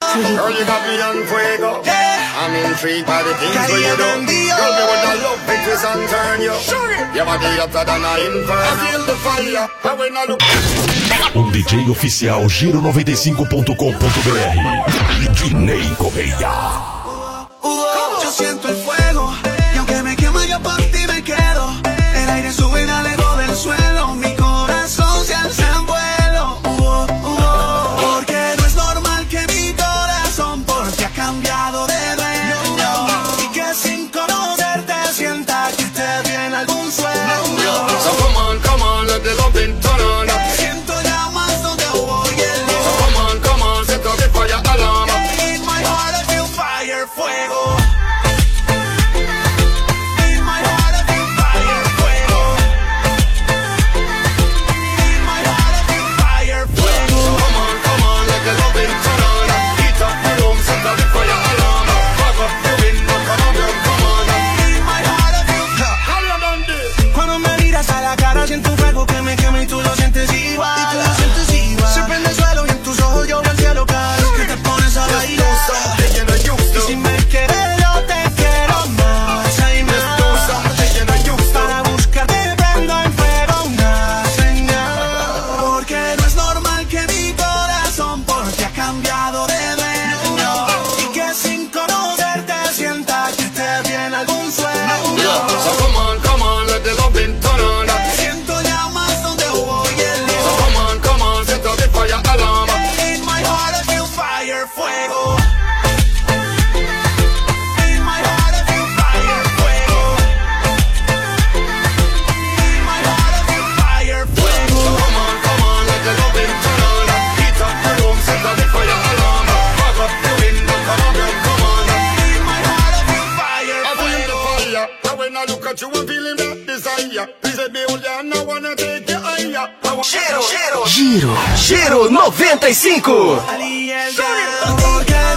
Girl, you got me on fuego. I'm intrigued by the things where you do. Girl, me wanna love me, twist and turn you. Your body hotter than a inferno. I feel the fire, and when I look. DJ oficial Giro95.com.br Guiney Correia. Yo siento el fuego y aunque me quema yo por ti me quedo. El aire sube y me alejo del suelo. Mi corazón se alza en vuelo. Porque no es normal que mi corazón por ti ha cambiado de dueño. Y que sin conocerte sienta que te viene algún sueño. So come on, let the loving turn on. Siento llamas donde hubo hielo. So come on, set up the fire alarm. In my heart I feel fire, fuego. Siento un fuego que me quema y tú lo sientes igual. Se prende el suelo y en tus ojos yo veo el cielo cada vez que te pones a bailar. Y si me quieres yo te quiero más. Hay más para buscarte prendo en fuego una señal. Porque no es normal que mi corazón por ti ha cambiado de dueño. Y que sin conocerte sienta que te viene algún sueño. So come on, let the loving turn on. Fuego. Giro 95. Ali el porque